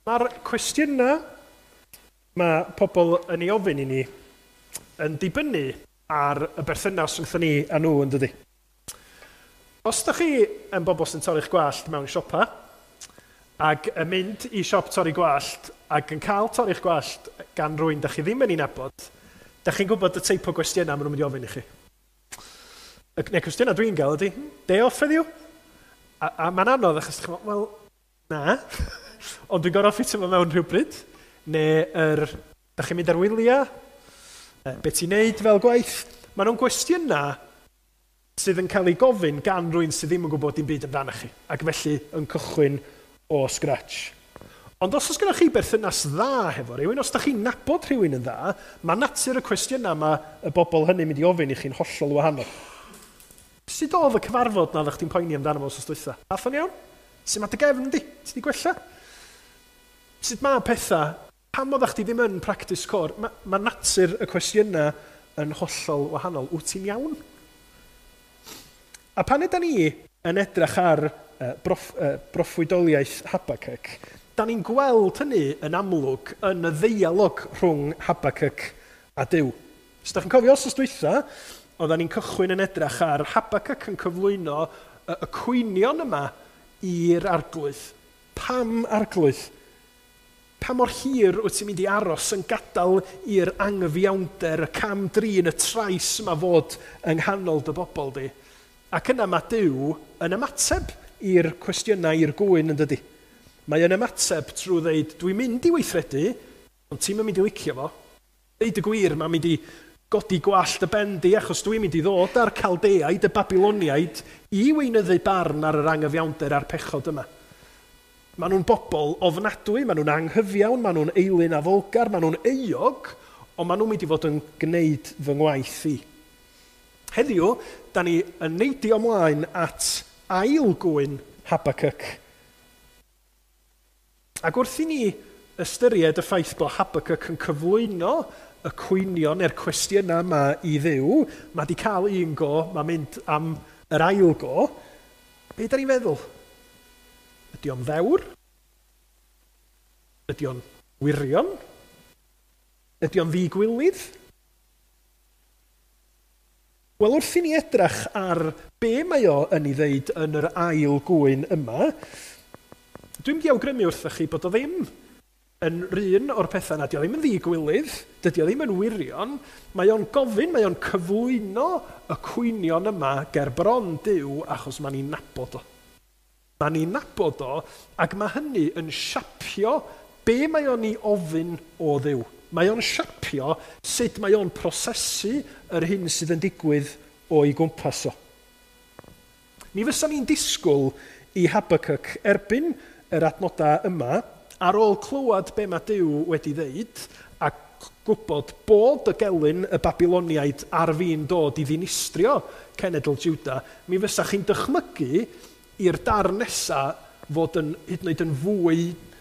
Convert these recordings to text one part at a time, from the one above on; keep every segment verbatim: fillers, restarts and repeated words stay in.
Mae'r cwestiynau mae pobl yn ei ofyn i ni yn dibynnu ar y berthynas rhwngthon ni a nhw yn dydi. Os ydych chi yn bobl sy'n torri'ch gwallt mewn siopa ac yn mynd i siop torri gwallt ac yn cael torri'ch gwallt gan rwy'n ydych chi ddim yn ei nabod, ydych chi'n gwybod y teip o gwestiynau maen nhw'n mynd i ofyn i chi. Y neu cwestiynau dwi'n gael ydy, day off heddiw? A, a mae'n anodd achos ydych chi'n meddwl, wel, na. Ond dwi'n gorfod ffitio fo mewn rhywbryd. Neu, er, ydych chi'n mynd ar wyliau? Be ti'n neud fel gwaith? Maen nhw'n gwestiynau sydd yn cael ei gofyn gan rwy'n sydd ddim yn gwybod dim byd amdano chi, ac felly yn cychwyn o scratch. Ond os oes gennych chi berthynas dda hefo rhywun, os ydych chi'n nabod rhywun yn dda, mae natur y cwestiynau mae y bobl hynny'n mynd i ofyn i chi'n hollol wahanol. Sut oedd y cyfarfod na ddech chi'n poeni amdano fo os ystwytha? Ath o'n iawn? Sut mae dy gefn di? Ti di gwella? Sut mae pethau? Pam oeddech chi ddim yn practice core? Mae ma natur y cwestiynau yn hollol wahanol. Wyt ti'n iawn? A pan ydyn ni yn edrych ar uh, broff, uh, broffwydoliaeth Habacuc, da ni'n gweld hynny yn amlwg yn y ddeialog rhwng Habacuc a Duw. Os ydych chi'n cofio os ystwytha, oedden ni'n cychwyn yn edrych ar Habacuc yn cyflwyno y, y cwynion yma i'r arglwydd. Pam arglwydd? Pa mor hir wyt ti'n mynd i aros yn gadael i'r anghyfiawnder, y cam drin, y trais yma fod yng nghanol dy bobl di? Ac yna mae Duw yn ymateb i'r cwestiynau i'r gwyn yn dydi. Mae yn ymateb trwy ddeud, dwi'n mynd i weithredu, ond ti'n mynd i licio fo. Deud y gwir, mae'n mynd i godi gwallt y bendi, achos dwi'n mynd i ddod ar Caldeaid, y Babiloniaid, i weinyddu barn ar yr anghyfiawnder a'r pechod yma. Maen nhw'n bobl ofnadwy, maen nhw'n anghyfiawn, maen nhw'n eilyn a folgar, maen nhw'n euog, ond maen nhw'n mynd i fod yn gwneud fy ngwaith i. Heddiw, da ni yn neidio ymlaen at ail gwyn Habacuc. Ac wrth i ni ystyried y ffaith bod Habacuc yn cyflwyno y cwynion neu'r cwestiynau yma i Dduw, mae di cael un go, mae'n mynd am yr ail go, be da ni'n feddwl? Ydy o'n ddewr? Ydy o'n wirion? Ydy o'n ddigwylydd? Wel, wrth i ni edrych ar be mae o yn ei ddeud yn yr ail gwyn yma, dwi'n mynd i awgrymu wrthych chi bod o ddim yn rhan o'r pethau na, dydy o ddim yn ddigwylydd, dydy o ddim yn wirion, mae o'n gofyn, mae o'n cyflwyno y cwynion yma ger bron Duw achos mae'n ni'n nabod o. Mae'n ni'n nabod o, ac mae hynny yn siapio be mae o'n ei ofyn o Dduw. Mae o'n siapio sut mae o'n prosesu yr hyn sydd yn digwydd o'i gwmpas o. Mi fysa ni'n disgwyl i Habacuc erbyn yr adnodau yma, ar ôl clywed be mae Duw wedi ddeud, a gwybod bod y gelyn y Babiloniaid ar fi'n dod i ddinistrio cenedl Juda, mi fysa chi'n dychmygu i'r dar nesaf fod yn hyd yn oed yn fwy,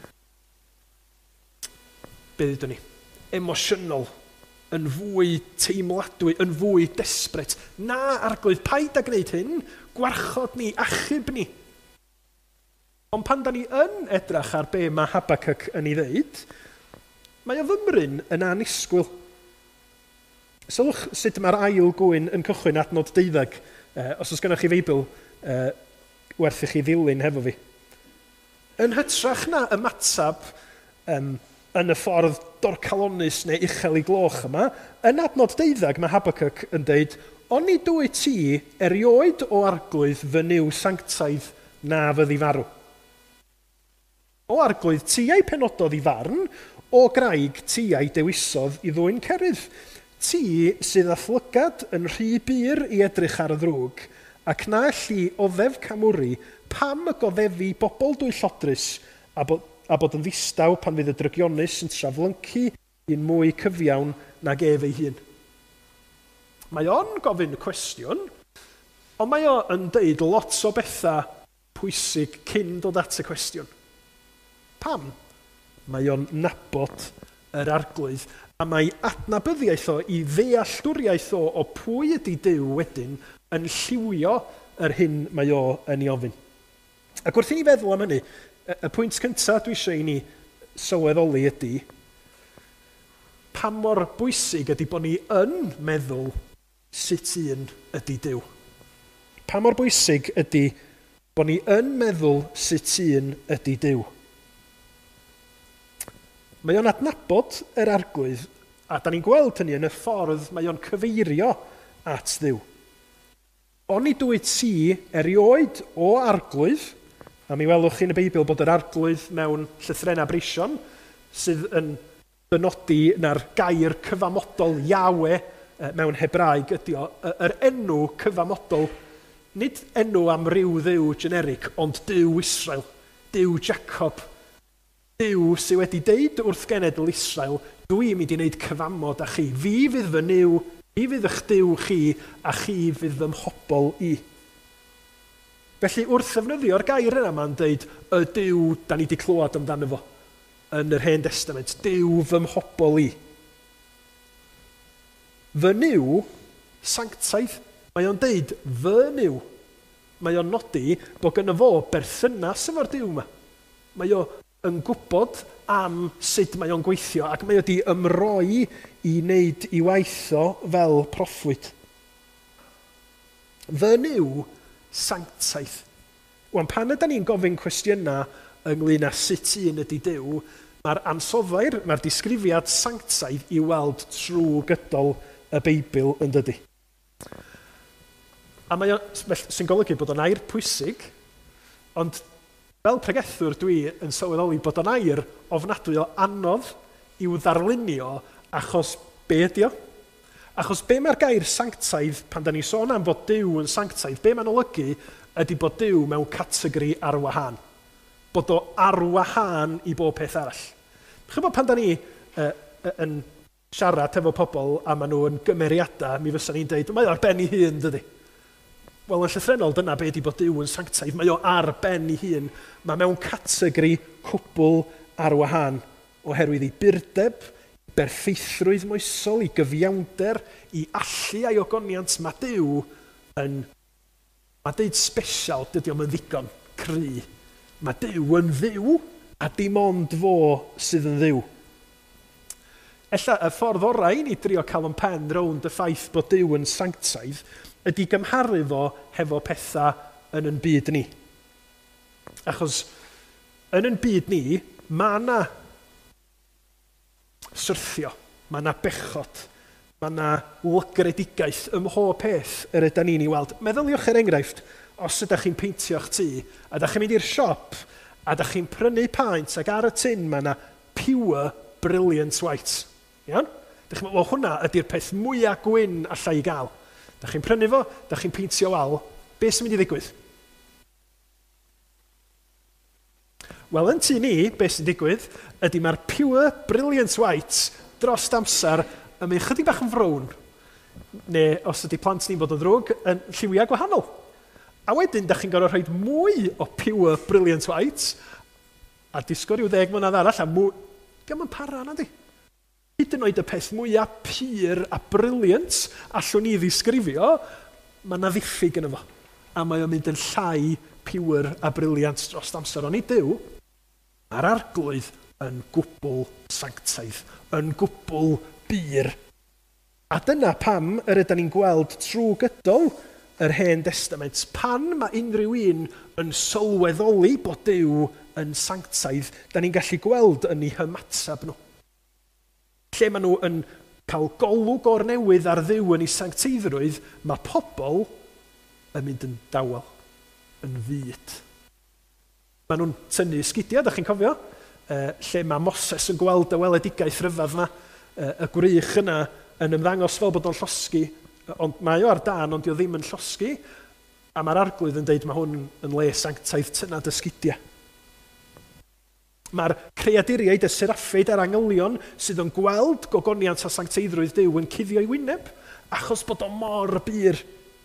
be ddydyn ni, emosiynol, yn fwy teimladwy, yn fwy desbryd. Na, arglwydd, paid â gwneud hyn, gwarchod ni, achub ni. Ond pan da ni yn edrych ar be mae Habacuc yn ei ddeud, mae o fymryn yn anisgwyl. Sylwch sut mae'r ail gwyn yn cychwyn adnod deuddeg, eh, os oes gennych chi Feibl, eh, werth i chi ddilyn hefo fi. Yn hytrach na ymatab um, yn y ffordd dorcalonus neu uchel i gloch yma, yn adnod deuddeg mae Habacuc yn deud, ond ni dwy ti erioed o arglwydd fy niw sanctaidd na fyddi farw. O arglwydd tiau penododd i farn, o graig tiau dewisodd i ddwy'n cerydd. Ti sydd â thlygad yn rhy bur i edrych ar y ddrwg, ac na allu o ddef camwri pam y goddefi bobl dwy llodrus a bod, a bod yn ddistaw pan fydd y drygionus yn traflyncu un mwy cyfiawn nag ef ei hun. Mae o'n gofyn y cwestiwn, ond mae o yn deud lot o bethau pwysig cyn dod at y cwestiwn. Pam? Mae o'n nabod yr arglwydd, a mae adnabyddiaeth o i ddealltwriaeth o o pwy ydy Duw wedyn yn lliwio yr hyn mae o yn ei ofyn. Ac wrth i ni feddwl am hynny, y, y pwynt cyntaf dwi eisiau i ni sylweddoli ydy, pa mor bwysig ydy bod ni yn meddwl sut un ydy Duw. Pa mor bwysig ydy bod ni yn meddwl sut un ydy Duw. Mae o'n adnabod yr arglwydd, a da ni'n gweld hynny yn y ffordd mae o'n cyfeirio at Dduw. Oni dwyt ti erioed o arglwydd, a mi welwch chi yn y Beibl bod yr arglwydd mewn llythrennau breision sydd yn dynodi na'r gair cyfamodol Iawe mewn Hebraeg ydy o, yr enw cyfamodol, nid enw am ryw dduw generig, ond Duw Israel, Duw Jacob, Duw sydd wedi deud wrth genedl Israel, dwi'n mynd i wneud cyfamod â chi, fi fydd fy niw, fi fydd eich Duw chi, a chi fydd fy mhobol i. Felly wrth ddefnyddio'r gair yna ma'n deud, y Duw da ni wedi clywed amdano fo yn yr Hen Testament, Duw fy mhobol i. Fy niw, sanctaidd, mae o'n deud fy niw. Mae o'n nodi bod gynno fo berthynas efo'r Duw yma. Mae o yn gwybod am sut mae o'n gweithio ac mae o wedi ymroi i wneud i waitho fel proffwyd. Fy niw, sanctaidd. Wan, pan ydyn ni'n gofyn cwestiynau ynglyn â sut un ydy Duw, mae'r ansoddair, mae'r disgrifiad sanctaidd i weld trwy gydol y Beibl yn dydy. A mae o, sy'n golygu bod o'n air pwysig, ond fel pregethwr dwi yn sylweddoli bod o'n air ofnadwy o anodd i'w ddarlunio achos be ydi o? Achos be mae'r gair sanctaidd, pan da ni sôn am fod Duw yn sanctaidd, be mae'n olygu ydy bod Duw mewn categori ar wahân. Bod o ar wahân i bob peth arall. Chybod pan da ni uh, yn siarad efo pobl a maen nhw yn gymeriadau, mi fysa ni'n deud, mae o ar ben ei hun, dydy. Wel, yn llythrenol, dyna be ydy bod Duw yn sanctaidd. Mae o ar ben ei hun. Mae mewn categori cwbl ar wahân oherwydd ei byrdeb, berffeithrwydd moesol, i gyfiawnder, i allu a'i ogoniant. Mae Duw yn, mae deud special, dydy o'm yn ddigon cry. Mae Duw yn dduw, a dim ond fo sydd yn dduw. Ella y ffordd orau i ni drio cael yn pen rownd y ffaith bod Duw yn sanctaidd ydy gymharu fo hefo pethau yn yn byd ni. Achos yn yn byd ni, mae yna syrthio, mae yna bechod, mae yna lygredigaeth ym mhob peth yr ydyn ni'n ei weld. Meddyliwch er enghraifft, os ydych chi'n peintio'ch tŷ, a ydych chi'n mynd i'r siop, a ydych chi'n prynu paent, ac ar y tin mae yna pure brilliant white. Iawn? Dych chi'n meddwl, hwnna ydy'r peth mwyaf gwyn allai i gael. Dych chi'n prynu fo, dych chi'n peintio wal, beth sy'n mynd i ddigwydd? Wel, yn tu ni, beth sy'n digwydd, ydy mae'r pure brilliant white dros amser yn mynd chydig bach yn frown. Neu, os ydy plant ni'n bod yn ddrwg, yn lliwiau gwahanol. A wedyn, dych chi'n gorfod rhoi mwy o pure brilliant white, a disgo rhyw ddeg mlynedd arall, a mwy... Diolch yn para na di. Hyd yn oed y peth mwyaf pur a brilliant allwn ni ddisgrifio, mae yna ddiffyg yn efo. A mae o'n mynd yn llai pure a briliant dros amser. Ond i Duw, mae'r arglwydd yn gwbl sanctaidd, yn gwbl bur. A dyna pam yr ydyn ni'n gweld trwy gydol yr Hen Testament, pan mae unrhyw un yn sylweddoli bod Duw yn sanctaidd, da ni'n gallu gweld yn ei hymatab nhw. Lle maen nhw yn cael golwg o'r newydd ar Dduw yn ei sancteiddrwydd, mae pobl yn mynd yn dawel, yn fyd. Maen nhw'n tynnu sgidiau, ydych chi'n cofio, uh, lle mae Moses yn gweld y weledigaeth rhyfedd yna, uh, y gwrych yna yn ymddangos fel bod o'n llosgi, ond mae o ar dan, ond i o ddim yn llosgi, a mae'r arglwydd yn deud mae hwn yn le sanctaidd tynad y sgidiau. Mae'r creaduriaid, y seraffeid a'r angylion sydd yn gweld gogoniant a sancteiddrwydd Duw yn cuddio i wyneb, achos bod o mor bur.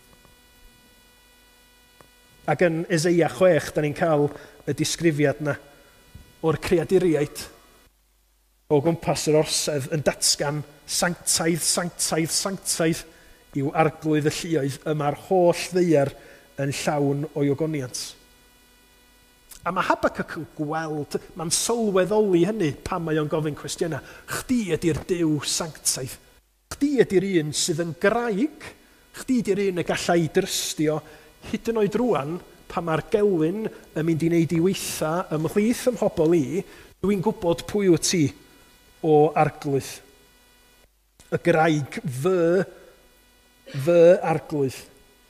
Ac yn Eseia chwech, da ni'n cael y disgrifiad yna o'r creaduriaid o gwmpas yr orsedd yn datgan sanctaidd, sanctaidd, sanctaidd i'w arglwydd y lluoedd, y mae'r holl ddeiar yn llawn o'i ogoniant. A mae Habacuc yn gweld, mae'n sylweddoli hynny pan mae o'n gofyn cwestiynau. Chdi ydy'r Duw sanctaidd. Chdi ydy'r un sydd yn graig. Chdi ydy'r un y gallai drystio hyd yn oed rwan pan mae'r gelyn yn mynd i wneud i weitha ymhlith ym mhobol i, dwi'n gwybod pwy wyt ti o arglwydd. Y graig fy, fy arglwydd.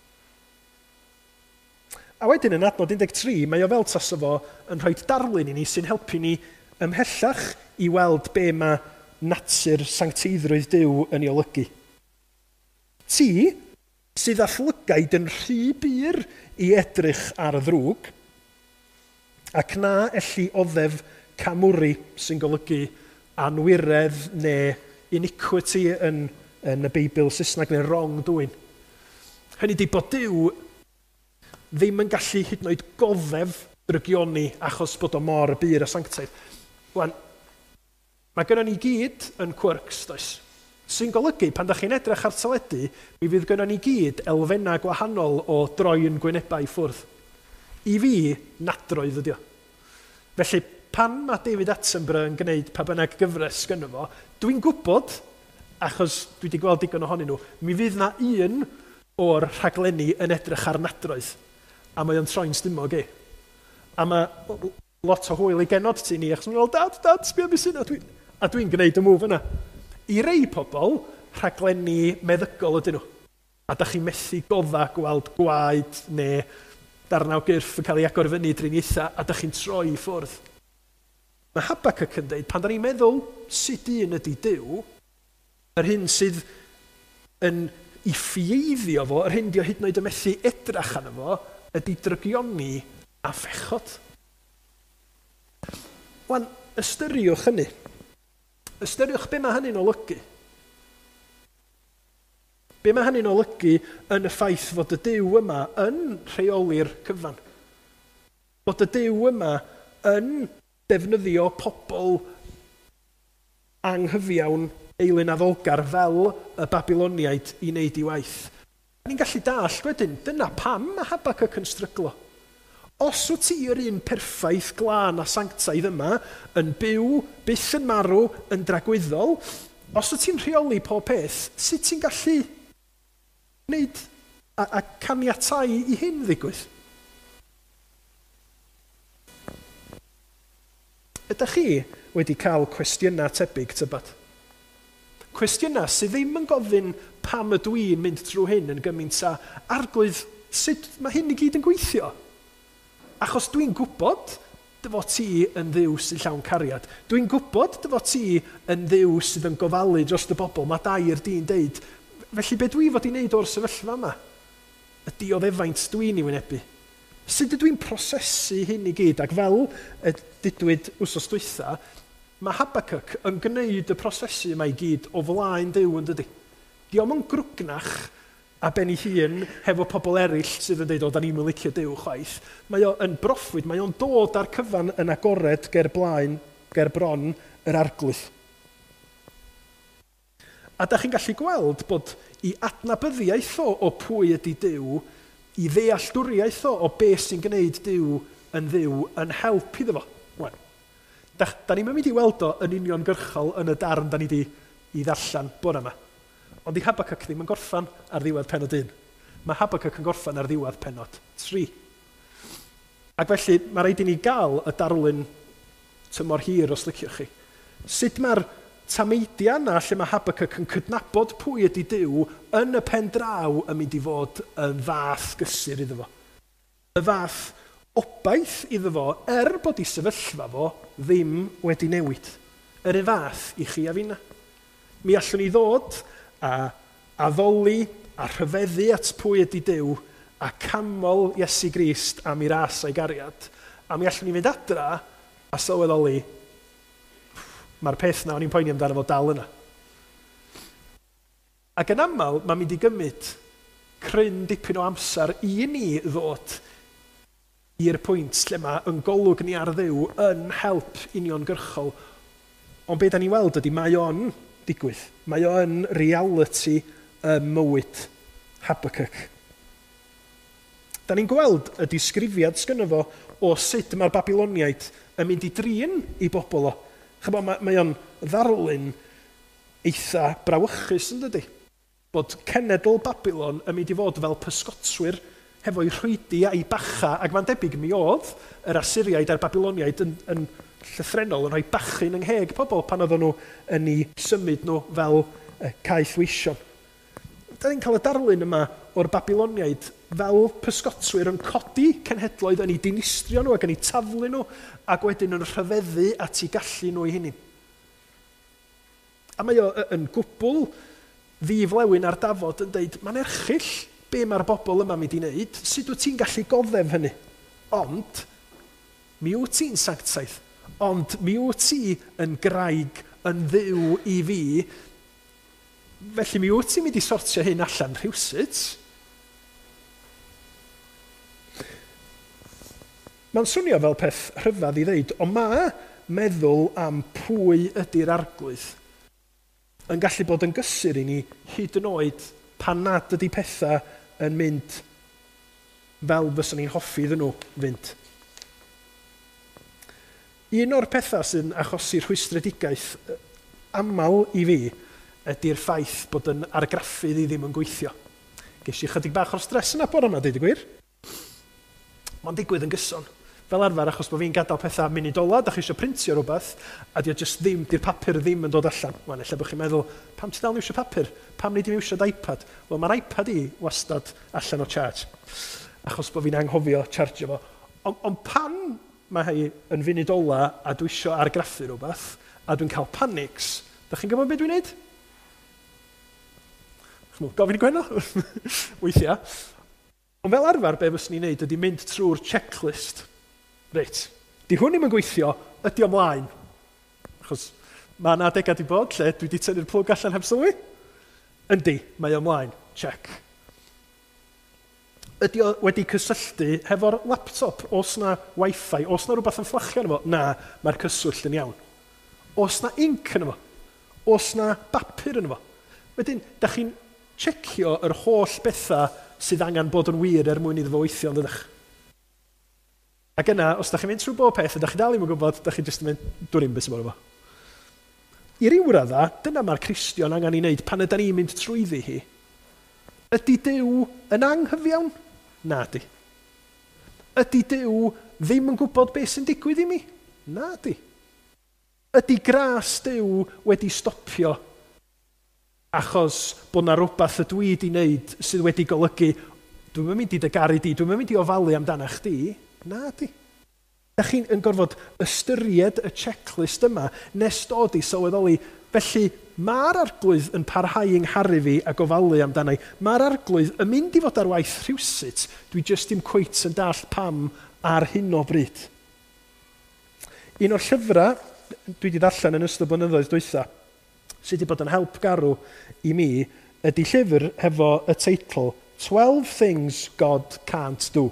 A wedyn yn adnod un deg tri, mae o fel tas o fo yn rhoi darlun i ni sy'n helpu ni ymhellach i weld be mae natur sancteiddrwydd Duw yn ei olygu. Ti sydd â llygaid yn rhy byr i edrych ar y ddrwg, ac na elli oddef camwri sy'n golygu anwiredd neu iniquity yn, yn y Beibl Saesneg neu wrongdoing. Hynny di bod Duw ddim yn gallu hyd yn oed goddef drygioni achos bod o mor byr a sanctaidd. Wan, mae gennym ni gyd yn quirks, does? Sy'n golygu, pan da chi'n edrych ar teledu, mi fydd gennym ni gyd elfennau gwahanol o droi'n gwynebau ffwrdd. I fi, nadroedd ydi o. Felly, pan mae David Attenborough yn gwneud pa bynnag gyfres gynno fo, dwi'n gwybod, achos dwi wedi gweld digon ohonyn nhw, mi fydd na un o'r rhaglenni yn edrych ar nadroedd. A mae o'n troi'n stumog i. A mae lot o hwyl i genod ti ni, achos mae'n dad, dad, sbio mi sy'n, a dwi'n dwi gwneud y mwf yna. I rei pobl, rhaglenni meddygol ydyn nhw. A da chi'n methu godda gweld gwaed neu darnaw gyrff yn cael ei agor fyny driniaetha, a da chi'n troi i ffwrdd. Mae Habacuc yn dweud, pan da ni'n meddwl sut un ydy Duw, yr hyn sydd yn i ffieiddio fo, yr hyn di o hyd yn oed y methu edrach arno fo, ydy drygioni a phechod. Wan, ystyriwch hynny. Ystyriwch be mae hynny'n olygu. Be mae hynny'n olygu yn y ffaith fod y Duw yma yn rheoli'r cyfan. Bod y Duw yma yn defnyddio pobl anghyfiawn eilyn addolgar fel y Babiloniaid i wneud i waith. Ni'n gallu dallt wedyn, dyna pam mae Habacuc yn stryglo. Os wyt ti yr un perffaith glân a sanctaidd yma, yn byw, byth yn marw, yn dragwyddol, os wyt ti'n rheoli pob peth, sut ti'n gallu wneud a, a caniatáu i hyn ddigwydd? Ydych chi wedi cael cwestiynau tebyg tybed? Cwestiynau sydd ddim yn gofyn pam ydw i'n mynd trwy hyn yn gymaint a arglwydd sut mae hyn i gyd yn gweithio. Achos dwi'n gwybod dyfo ti yn dduw sy'n llawn cariad. Dwi'n gwybod dyfo ti yn dduw sydd yn gofalu dros y bobl. Mae dair di'n deud. Felly be dwi fod i wneud o'r sefyllfa yma? Ydy o ddefaint dwi'n i wynebu. Sut ydw i'n prosesu hyn i gyd? Ac fel y dydwyd wsos dwytha, mae Habacuc yn gwneud y prosesu yma i gyd o flaen Duw yn dydy. Di o'm yn grwgnach a ben ei hun hefo pobl eraill sydd yn dweud, o, da ni'n licio Duw chwaith. Mae o yn broffwyd, mae o'n dod ar cyfan yn agored ger blaen, ger bron, yr arglwydd. A da chi'n gallu gweld bod i adnabyddiaeth o, o pwy ydy Duw, i ddealltwriaeth o, o beth sy'n gwneud Duw yn dduw, yn help iddo fo. Wel, da, da ni'n mynd i weld o yn uniongyrchol yn y darn da ni wedi i ddarllen bore yma. Ond di Habacuc ddim yn gorffan ar ddiwedd penod un. Mae Habacuc yn gorffan ar ddiwedd penod tri. Ac felly, mae rhaid i ni gael y darlun tymor hir os liciwch chi. Sut mae'r tameidia yna lle mae Habacuc yn cydnabod pwy ydy Duw yn y pen draw yn mynd i fod yn fath gysur iddo fo. Y fath obaith iddo fo, er bod i sefyllfa fo ddim wedi newid. Yr un fath i chi a finna. Mi allwn ni ddod a addoli a rhyfeddu at pwy ydy Duw a camol Iesu Grist am ei ras a'i gariad. A mi allwn ni fynd adra a sylweddoli, mae'r peth na o'n i'n poeni amdano fo dal yna. Ac yn aml, mae'n mynd i gymryd cryn dipyn o amser i ni ddod i'r pwynt lle mae yn golwg ni ar Dduw yn help uniongyrchol. Ond be da ni weld ydy, mae o'n digwydd. Mae o'n reality y mywyd Habacuc. Da ni'n gweld y disgrifiad sgynno fo o sut mae'r Babiloniaid yn mynd i drin i bobl o. Chybo, mae, mae o'n ddarlun eitha brawychus yn dydi. Bod cenedl Babylon yn mynd i fod fel pysgotswyr hefo'i rhwydi a'i bacha, ac mae'n debyg mi oedd yr Asyriaid a'r Babiloniaid yn, yn llythrenol yn rhoi bachyn yng ngheg pobl pan oedden nhw yn ei symud nhw fel uh, caethweision. Da ni'n cael y darlun yma o'r Babiloniaid fel pysgotswyr yn codi cenhedloedd yn ei dinistrio nhw ac yn ei taflu nhw ac wedyn yn rhyfeddu at ei gallu nhw i hynny. A mae o yn gwbl ddiflewyn ar dafod yn dweud, mae'n erchill be mae'r bobl yma mynd i wneud, sut wyt ti'n gallu goddef hynny? Ond, mi wyt ti'n sanctaidd, ond mi wyt ti yn graig, yn dduw i fi, felly mi wyt ti'n mynd i sortio hyn allan rhywsut. Mae'n swnio fel peth rhyfedd i ddeud, ond mae meddwl am pwy ydy'r arglwydd yn gallu bod yn gysur i ni hyd yn oed pan nad ydy pethau yn mynd fel fyswn ni'n hoffi iddyn nhw fynd. Un o'r pethau sy'n achosi rhwystredigaeth aml i fi ydy'r ffaith bod yn argraffydd i ddim yn gweithio. Ges i chydig bach o'r stres yna bore yma, deud y gwir. Mae'n digwydd yn gyson. Fel arfer, achos bod fi'n gadael pethau munudola, da chi eisiau printio rhywbeth, a di o just ddim, di'r papur ddim yn dod allan. Wel, ella bod chi'n meddwl, pam ti dal yn iwsio papur? Pam ni ddim iwsio iPad? Wel, mae'r iPad i wastad allan o charge, achos bod fi'n anghofio chargio fo. Ond on pan mae hi yn funudola a dwi eisiau argraffu rhywbeth, a dwi'n cael panics, da chi'n gwybod beth dwi'n neud? Gofyn i gweno? Weithiau. Ond fel arfer, be fyswn ni'n neud ydy mynd trwy'r checklist. Reit, di hwn ddim yn gweithio, ydy o mlaen. Achos mae yna adegau di bod lle dwi wedi tynnu'r plwg allan heb sylwi. Yndi, mae o mlaen. Check. Ydy o wedi cysylltu hefo'r laptop? Os na wifi? Os na rhywbeth yn fflachio yn efo? Na, mae'r cyswllt yn iawn. Os na inc yn efo? Os na bapur yn efo? Wedyn, da chi'n checio yr holl bethau sydd angen bod yn wir er mwyn iddo fo weithio, yn ddydych. Ac yna, os da chi'n mynd trwy bob peth, a da chi dal ddim yn gwybod, da chi'n jyst yn mynd, dwi'n ddim beth sy'n bod efo. I ryw radda, dyna mae'r Cristion angen i wneud pan ydyn ni'n mynd trwyddi hi. Ydy Duw yn anghyfiawn? Na di. Ydy Duw ddim yn gwybod beth sy'n digwydd i mi? Na di. Ydy gras Duw wedi stopio achos bod na rhywbeth ydw i wedi wneud sydd wedi golygu, dwi'n mynd i dygaru di, dwi'n mynd i ofalu amdana chdi? Na di. Da chi'n gorfod ystyried y checklist yma nes dod i sylweddoli, felly mae'r arglwydd yn parhau yng ngharu fi a gofalu amdana i. Mae'r arglwydd yn mynd i fod ar waith rhywsut, dwi jyst dim cweit yn dall pam ar hyn o bryd. Un o'r llyfrau dwi wedi darllen yn ystod blynyddoedd dwytha, sydd wedi bod yn help garw i mi, ydy llyfr hefo y teitl twelve Things God Can't Do.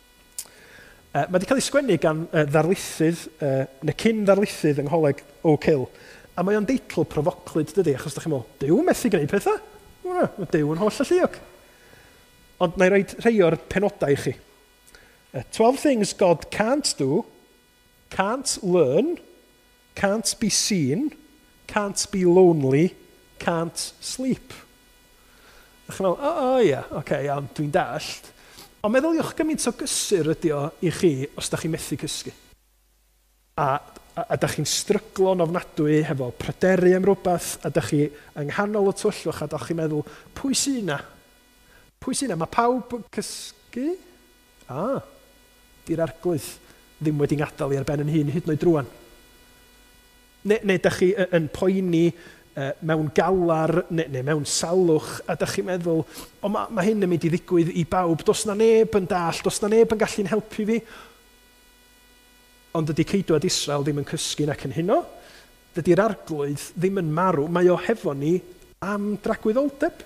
Uh, mae wedi cael ei sgwennu gan uh, ddarlithydd, uh, neu cyn ddarlithydd yng Ngholeg Oak Hill, a mae o'n deitl provoclyd, dydy, achos da chi'n meddwl, Duw methu gwneud pethau? Wel, mae Duw yn holl alluog. Ond na i roi rhai o'r penodau i chi. Uh, twelve Things God Can't Do, Can't Learn, Can't Be Seen, Can't Be Lonely, Can't Sleep. Da chi'n meddwl, o, o ia, oce, okay, iawn, dwi'n dallt. Ond meddyliwch gymaint o gysur ydy o i chi os da chi'n methu cysgu. A, a, a da chi'n stryglo'n ofnadwy hefo pryderu am rhywbeth, a da chi yng nghanol y twyllwch a da chi'n meddwl, pwy sy'n na? Pwy sy'n na? Mae pawb yn cysgu? A, di'r arglwydd ddim wedi ngadael i ar ben yn hun hyd yn oed drwan. Neu, neu da chi yn poeni uh, mewn galar neu, neu mewn salwch, a da chi'n meddwl, o mae ma hyn yn mynd i ddigwydd i bawb, dos na neb yn dall, dos na neb yn gallu'n helpu fi. Ond ydy Ceidwad Israel ddim yn cysgu nac yn hynno, dydy'r arglwydd ddim yn marw, mae o hefo ni am dragwyddoldeb.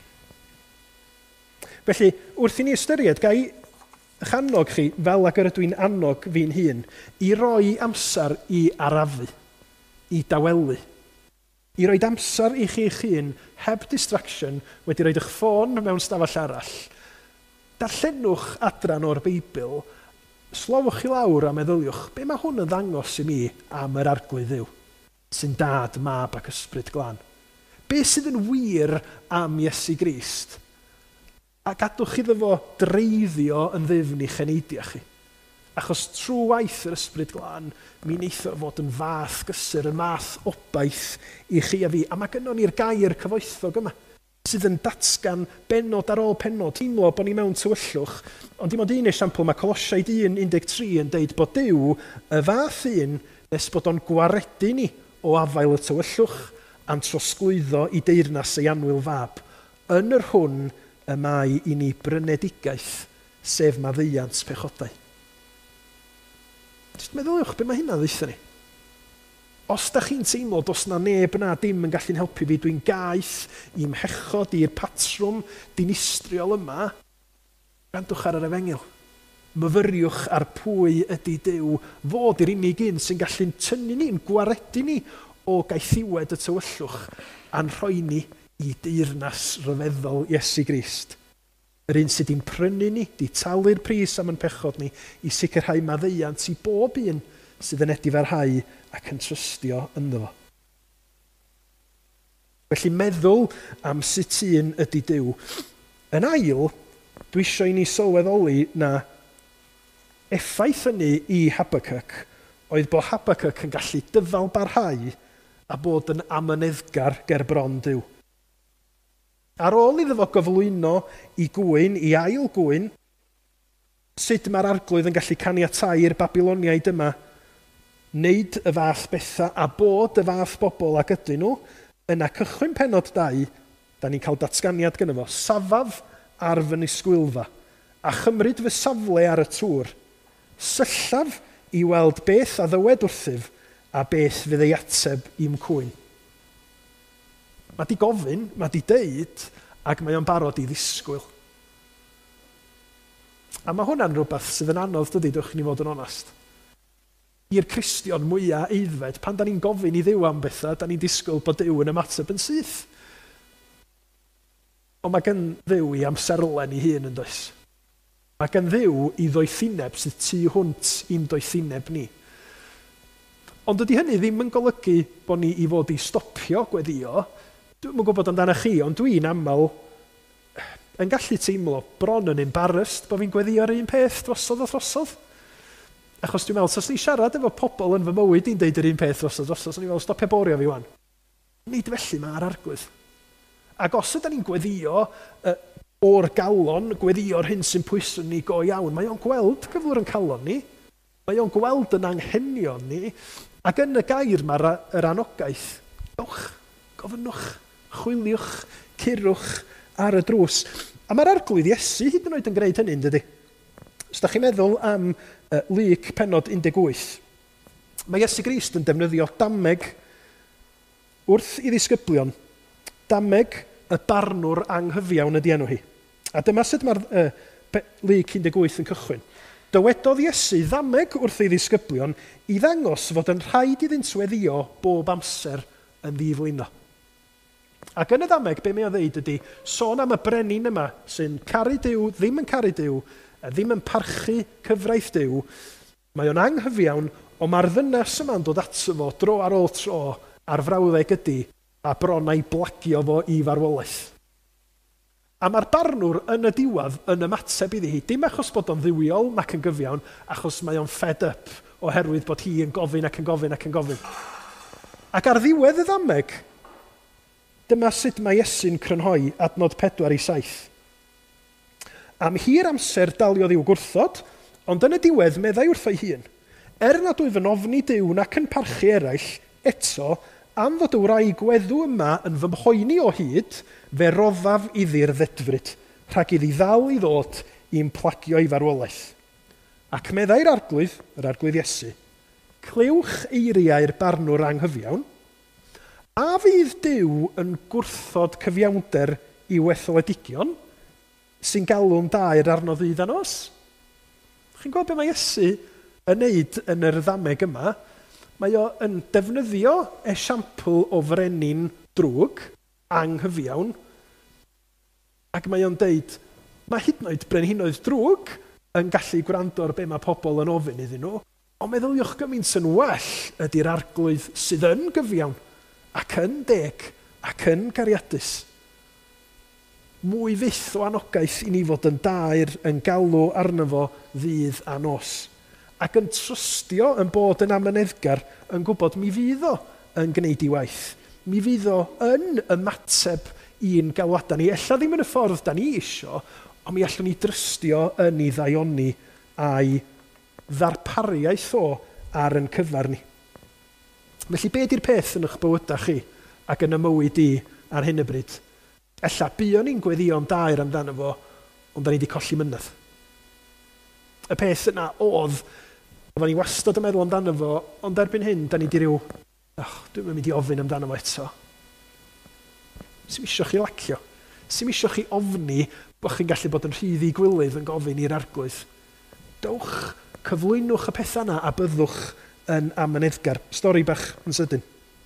Felly, wrth i ni ystyried, gai eich annog chi, fel ag yr ydw i'n annog fi'n hun, i roi amser i arafu, i dawelu, i roed amser i chi eich hun, heb distraction, wedi roed eich ffôn mewn stafell arall. Darllenwch adran o'r Beibl slowwch chi lawr a meddyliwch, be mae hwn yn ddangos i mi am yr arglwydd Dduw, sy'n dad, mab ac ysbryd glân? Be sydd yn wir am Iesu Grist? A gadwch iddo fo dreiddio yn ddifn i cheneidia chi. Achos trwy waith yr ysbryd glân, mi neitho fod yn fath gysur, yn math obaith i chi a fi. A mae gynnon ni'r gair cyfoethog yma, sydd yn datgan benod ar ôl penod, teimlo bod ni mewn tywyllwch. Ond dim ond un esiampl, mae Colosiaid un un deg tri yn deud bod Duw y fath un nes bod o'n gwaredu ni o afael y tywyllwch a'n trosglwyddo i deyrnas ei anwyl fab. Yn yr hwn y mae i ni brynedigaeth, sef maddeuant pechodau. Just meddyliwch be mae hynna ddeitha ni. Os da chi'n teimlo dos na neb na dim yn gallu'n helpu fi, dwi'n gaeth i'm hechod i'r patrwm dinistriol yma, gwrandwch ar yr Efengil. Myfyriwch ar pwy ydy Duw, fod i'r unig un sy'n gallu'n tynnu ni'n gwaredu ni o gaethiwed y tywyllwch a'n rhoi ni i deyrnas ryfeddol Iesu Grist. Yr un sydd i'n prynu ni, di talu'r pris am yn pechod ni, i sicrhau maddeuant i bob un sydd yn edifarhau ac yn trystio ynddo fo. Felly meddwl am sut un ydy Duw. Yn ail, dwi eisiau i ni sylweddoli na effaith hynny i Habacuc oedd bod Habacuc yn gallu dyfal barhau a bod yn amyneddgar ger bron Duw. Ar ôl iddo fo gyflwyno i gwyn, i ail gwyn, sut mae'r arglwydd yn gallu caniatáu'r Babiloniaid yma, wneud y fath betha a bod y fath bobl ag ydyn nhw, yna cychwyn penod dau, da ni'n cael datganiad gyda fo, safaf ar fy nisgwylfa, a chymryd fy safle ar y tŵr, syllaf i weld beth a ddywed wrthyf, a beth fydd ei ateb i'm cwyn. Mae di gofyn, mae di deud, ac mae o'n barod i ddisgwyl. A mae hwnna'n rhywbeth sydd yn anodd, dydy, dwch ni fod yn onast. I'r Cristion mwyaf eiddfed, pan da ni'n gofyn i Dduw am bethau, da ni'n disgwyl bod Duw yn ymateb yn syth. Ond mae gen Dduw i amserlen i hun yn does. Mae gen Dduw i ddoethineb sydd tu hwnt i'n doethineb ni. Ond dydy hynny ddim yn golygu bod ni i fod i stopio gweddio. Dwi'n gwybod amdano chi, ond dwi'n aml yn gallu teimlo bron yn embarrassed bod fi'n gweddio'r un peth drosodd o drosodd. Achos dwi'n meddwl, os ni siarad efo pobl yn fy mywyd i'n deud yr un peth drosodd drosodd, os ni'n meddwl, stopio borio fi wan. Nid felly mae'r arglwydd. Ac os ydyn ni'n gweddio uh, o'r galon, gweddio'r hyn sy'n pwysau ni go iawn, mae o'n gweld cyflwr yn calon ni, mae o'n gweld yn anghenion ni, ac yn y gair mae'r yr anogaeth, dowch, gofynwch, chwiliwch, curwch ar y drws. A mae'r arglwydd Iesu hyd yn oed yn gwneud hynny, dydy. Os da chi'n meddwl am uh, Luc penod un deg wyth, mae Iesu Grist yn defnyddio dameg wrth i ddisgyblion. Dameg y barnwr anghyfiawn ydi enw hi. A dyma sut mae'r uh, Luc un deg wyth yn cychwyn. Dywedodd Iesu ddameg wrth ei ddisgyblion i ddangos fod yn rhaid iddynt weddio bob amser yn ddiflino. Ac yn y ddameg, be mae o ddeud ydy, sôn am y brenin yma sy'n caru Duw, ddim yn caru Duw, ddim yn parchu cyfraith Duw. Mae o'n anghyfiawn, ond mae'r ddynas yma'n dod ato fo dro ar ôl tro ar frawddeg ydy, a bron a'i blagio fo i farwolaeth. A mae'r barnwr yn y diwedd yn ymateb iddi hi, dim achos bod o'n ddiwiol nac yn gyfiawn, achos mae o'n fed up oherwydd bod hi yn gofyn ac yn gofyn ac yn gofyn. Ac ar ddiwedd y ddameg, dyma sut mae Iesu'n crynhoi adnod pedwar i saith. Am hir amser daliodd i'w gwrthod, ond yn y diwedd meddai wrth ei hun. Er nad wyf yn ofni Duw nac yn parchu eraill, eto, am fod y wraig weddw yma yn fy mhoeni o hyd, fe roddaf iddi'r ddedfryd, rhag iddi ddal i ddod i'n plagio i farwolaeth. Ac meddai'r arglwydd, yr arglwydd Iesu, clywch eiriau'r barnwr anghyfiawn, a fydd Duw yn gwrthod cyfiawnder i wetholedigion sy'n galw'n dair arno ddydd a nos? Chi'n gwybod beth mae Iesu yn neud yn yr ddameg yma? Mae o yn defnyddio esiampl o frenin drwg, anghyfiawn, ac mae o'n deud, mae hyd yn oed brenhinoedd drwg yn gallu gwrando ar be mae pobl yn ofyn iddyn nhw, ond meddyliwch gymaint yn well ydy'r arglwydd sydd yn gyfiawn ac yn deg ac yn gariadus. Mwy fyth o anogaeth i ni fod yn dair yn galw arno fo ddydd a nos. Ac yn trystio yn bod yn amyneddgar yn gwybod mi fydd o yn gwneud ei waith. Mi fydd o yn ymateb i'n galwadau ni. Ella ddim yn y ffordd da ni isio, ond mi allwn ni drystio yn ei ddaioni a'i ddarpariaeth o ar yn cyfar ni. Felly, be di'r peth yn eich bywydau chi ac yn y mywyd i ar hyn y bryd? Ella, buon ni'n gweddio'n dair amdano fo, ond da ni wedi colli mynydd. Y peth yna oedd, oedden ni wastad yn meddwl amdano fo, ond erbyn hyn, da ni di ryw, oh, dwi'n mynd i ofyn amdano fo eto. Sy'n isio chi lacio? Sy'n isio chi ofni bod chi'n gallu bod yn rhydd i gwylydd yn gofyn i'r arglwydd? Dowch, cyflwynwch y pethau yna a byddwch yn amyneddgar. Stori bach yn sydyn.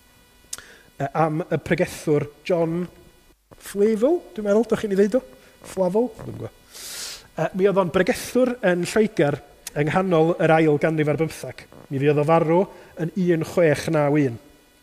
Am y pregethwr John Flavel, dwi'n meddwl, dych chi'n ei ddeud o? Flavel? Dwi'n gwybod. Uh, mi oedd o'n bregethwr yn Lloegr yng nghanol yr ail ganrif ar bymtheg. Mi fuodd o farw yn un chwech naw un.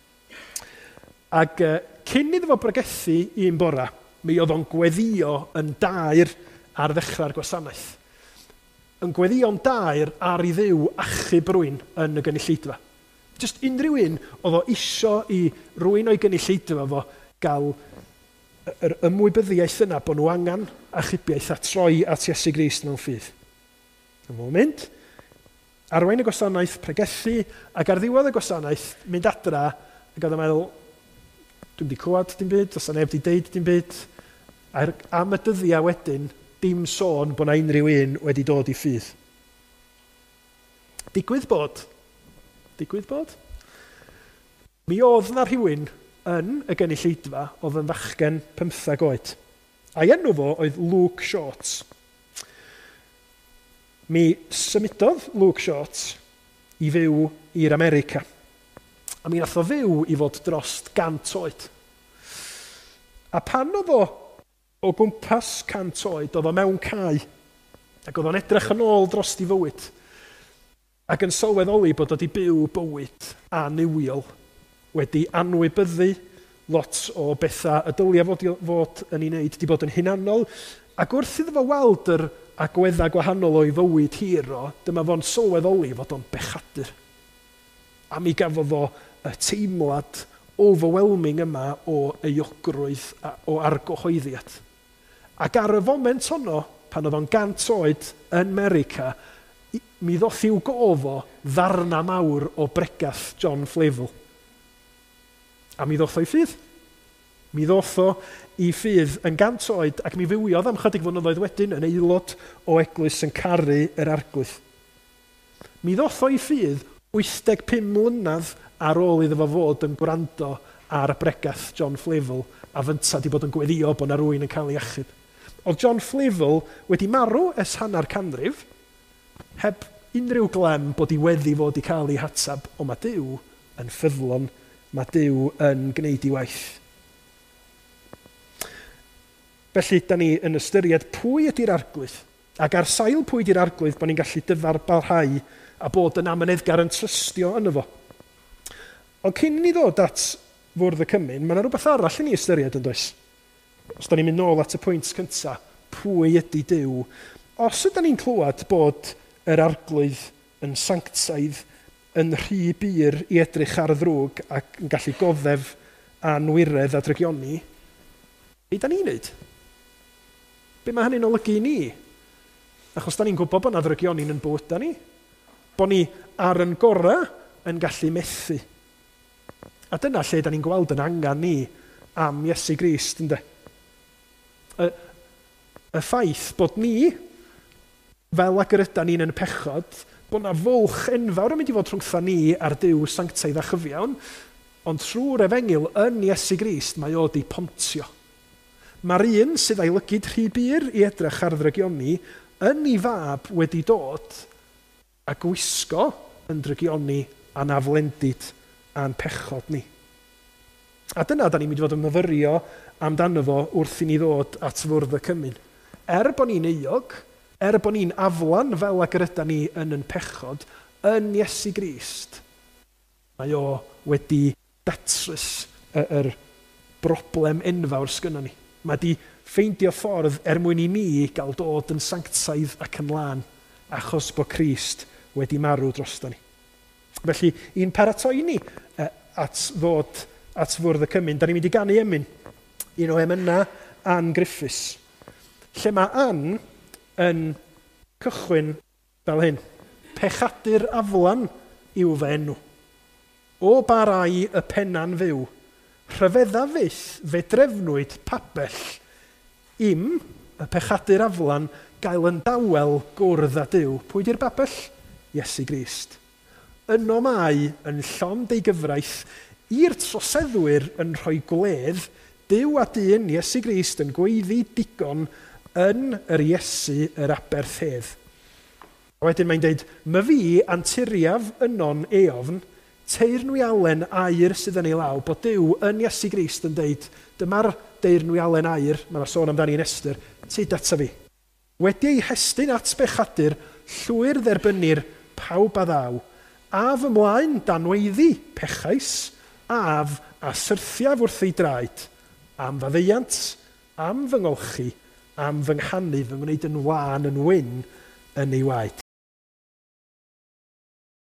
Ac uh, cyn iddo fo bregethu un bora, mi oedd o'n gweddio yn dair ar ddechrau'r gwasanaeth. Yn gweddio'n dair ar i ddiw achub rwy'n yn y gynulleidfa. Just unrhyw un oedd o isio i rwy'n o'i gynulleidfa fo gael yr ymwybyddiaeth yna bod nhw angen achubiaeth a troi at Iesu Grist mewn ffydd. Yn moment, arwain y gwasanaeth, pregethu, ac ar ddiwedd y gwasanaeth, mynd adra, ac oedd yn meddwl, dwi'n wedi clywed dim byd, os yna neb wedi deud dim byd, ar, am y dyddiau wedyn, dim sôn bod na unrhyw un wedi dod i ffydd. Digwydd bod, digwydd bod, mi oedd na rhywun yn y gynulleidfa oedd yn fachgen pymtheg oed. A'i enw fo oedd Luke Shorts. Mi symudodd Luke Shorts i fyw i'r America. A mi nath o fyw i fod drost gant oed. A pan oedd o o gwmpas cant oed, oedd o mewn cae. Ac oedd o'n edrych yn ôl drost i fywyd. Ac yn sylweddoli bod o wedi byw bywyd aniwiol. Wedi anwybyddu lot o bethau y dylia fod, fod yn ei wneud, wedi bod yn hunanol, ac wrth iddo fo weld yr agweddau gwahanol o'i fywyd hiro, dyma fo'n sylweddoli fod o'n bechadur. A mi gafodd o y teimlad overwhelming yma o euogrwydd a o argyhoeddiad. Ac ar y foment honno, pan oedd o'n gant oed yn America, mi ddoth i'w gofo ddarna mawr o bregath John Flavel. A mi ddoth o i ffydd. Mi ddoth o i ffydd yn gant oed ac mi fywiodd am chydig flynyddoedd wedyn yn aelod o eglwys yn caru yr arglwydd. Mi ddoth o i ffydd wyth deg pum mlynedd ar ôl iddo fo fod yn gwrando ar y bregath John Flavel a fynta di bod yn gweddio bod na rwy'n yn cael ei achub. Oedd John Flavel wedi marw ers hanner canrif heb unrhyw glem bod i weddi fod i cael ei hatab, o mae Duw yn ffyddlon. Mae Duw yn gwneud ei waith. Felly, da ni yn ystyried pwy ydy'r arglwydd, ac ar sail pwy ydy'r arglwydd bod ni'n gallu dyfar barhau a bod yn amyneddgar yn trystio yno fo. Ond cyn ni ddod at fwrdd y cymyn, mae yna rhywbeth arall i ni ystyried yn does. Os da ni'n mynd nôl at y pwynt cyntaf, pwy ydy Duw. Os ydym ni'n clywed bod yr arglwydd yn sanctaidd, yn rhy bur i edrych ar y ddrwg ac yn gallu goddef anwiredd a drygioni, be da ni'n neud? Be mae hynny'n olygu i ni? Achos da ni'n gwybod bod na drygioni'n yn bywydau ni. Bod ni ar yn gorau yn gallu methu. A dyna lle da ni'n gweld yn angen ni am Iesu Grist, ynde? Y, y ffaith bod ni, fel ag yr ydyn ni'n yn pechod, bod na fwlch enfawr yn mynd i fod rhwngtha ni ar Duw sanctaidd a chyfiawn, ond trwy'r efengil yn Iesu Grist mae o di pontio. Mae'r un sydd a'i lygyd rhy bur i edrych ar ddrygioni yn ei fab wedi dod a gwisgo yn drygioni a'n aflendid a'n pechod ni. A dyna da ni'n mynd i fod yn myfyrio amdano fo wrth i ni ddod at fwrdd y cymyn. Er bod ni'n euog, Er bod ni'n aflan fel ag yr ydyn ni yn yn pechod, yn Iesu Grist, mae o wedi datrys y, yr broblem enfawr sgynnon ni. Mae di ffeindio ffordd er mwyn i ni gael dod yn sanctaidd ac yn lan, achos bod Crist wedi marw drosto ni. Felly, i'n paratoi ni uh, at ddod at fwrdd y cymyn, da ni'n mynd i ganu emyn, un o emyna Ann Griffiths, lle mae Ann yn cychwyn fel hyn. Pechadur aflan yw fy enw. O barai y penna'n fyw, rhyfedda fyth fe drefnwyd papell, im, y pechadur aflan, gael yn dawel gwrdd â Duw. Pwy di'r babell? Iesu Grist. Yno mae yn llond ei gyfraith i'r troseddwyr yn rhoi gwledd, Duw a dyn Iesu Grist yn gweiddi digon yn yr Iesu yr aberthedd. A wedyn mae'n deud, my fi anturiaf yno'n eofn, teirnwyalen air sydd yn ei law, bod Duw yn Iesu Grist yn deud, dyma'r deirnwyalen air, mae'n sôn amdani yn Esther, tyd ata fi. Wedi ei hestyn at bechadur, llwyr dderbynir pawb a ddaw, a fy mlaen danweiddi pechais, af a syrthiaf wrth ei draed, am faddeiant, am fy ngolchi, am fy nghanu, fy ngwneud yn wan yn wyn yn ei waed.